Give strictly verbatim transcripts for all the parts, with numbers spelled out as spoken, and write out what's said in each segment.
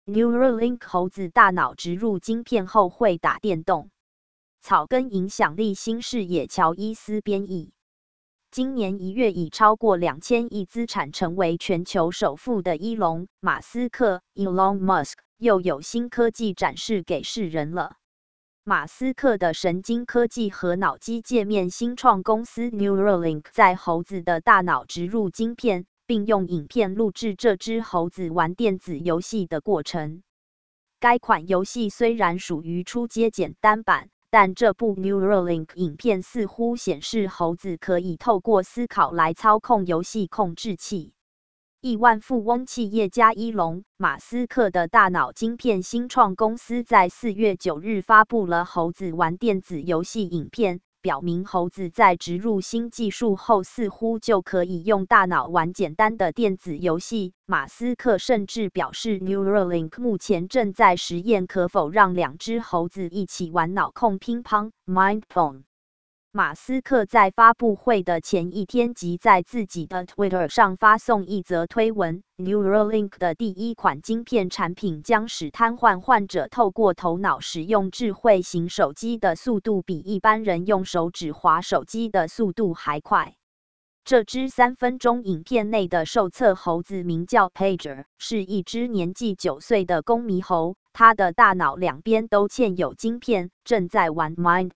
Neuralink 猴子大脑植入晶片后会打电动。草根影响力新视野乔伊斯编译。今年一月以超过两千亿资产成为全球首富的伊隆·马斯克 （Elon Musk） 又有新科技展示给世人了。马斯克的神经科技和脑机界面新创公司 Neuralink 在猴子的大脑植入晶片，并用影片录制这只猴子玩电子游戏的过程。该款游戏虽然属于初阶简单版，但这部 Neuralink 影片似乎显示猴子可以透过思考来操控游戏控制器。亿万富翁企业家伊隆·马斯克的大脑晶片新创公司在四月九日发布了猴子玩电子游戏影片，表明猴子在植入新技术后似乎就可以用大脑玩简单的电子游戏。马斯克甚至表示 ，Neuralink 目前正在实验可否让两只猴子一起玩脑控乒乓 （MindPong）。马斯克在发布会的前一天即在自己的 Twitter 上发送一则推文 ，Neuralink 的第一款晶片产品将使瘫痪患者透过头脑使用智慧型手机的速度比一般人用手指滑手机的速度还快。这只三分钟影片内的受测猴子名叫 Pager， 是一只年纪九岁的公猕猴，它的大脑两边都嵌有晶片，正在玩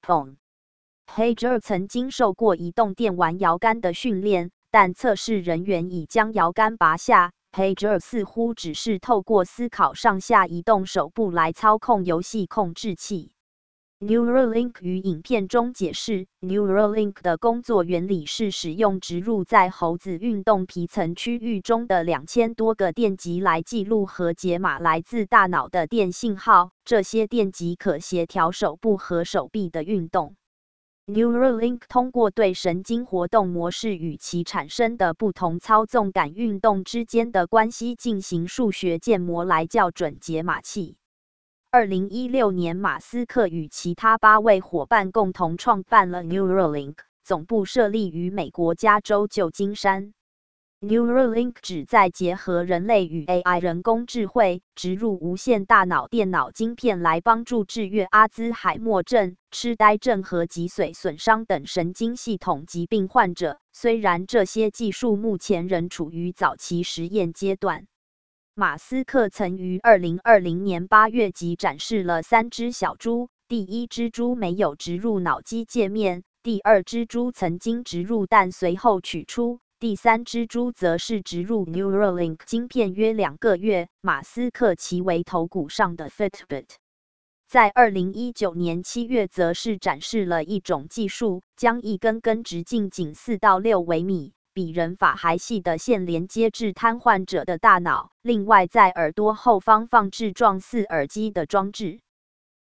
MindPong。Pager 曾经受过移动电玩摇杆的训练，但测试人员已将摇杆拔下。Pager 似乎只是透过思考上下移动手部来操控游戏控制器。Neuralink 于影片中解释 ，Neuralink 的工作原理是使用植入在猴子运动皮层区域中的两千多个电极来记录和解码来自大脑的电信号，这些电极可协调手部和手臂的运动。Neuralink 通过对神经活动模式与其产生的不同操纵感运动之间的关系进行数学建模来校准解码器。二零一六年，马斯克与其他八位伙伴共同创办了 Neuralink， 总部设立于美国加州旧金山。Neuralink 旨在结合人类与 A I 人工智慧，植入无线大脑电脑晶片来帮助治愈阿兹海默症、痴呆症和脊髓损伤等神经系统疾病患者。虽然这些技术目前仍处于早期实验阶段。马斯克曾于二零二零年八月即展示了三只小猪，第一只猪没有植入脑机界面，第二只猪曾经植入但随后取出。第三只猪则是植入 Neuralink 晶片约两个月。马斯克其为头骨上的 Fitbit。在二零一九年七月，则是展示了一种技术，将一根根直径仅四到六微米、比人发还细的线连接至瘫痪者的大脑，另外在耳朵后方放置状似耳机的装置。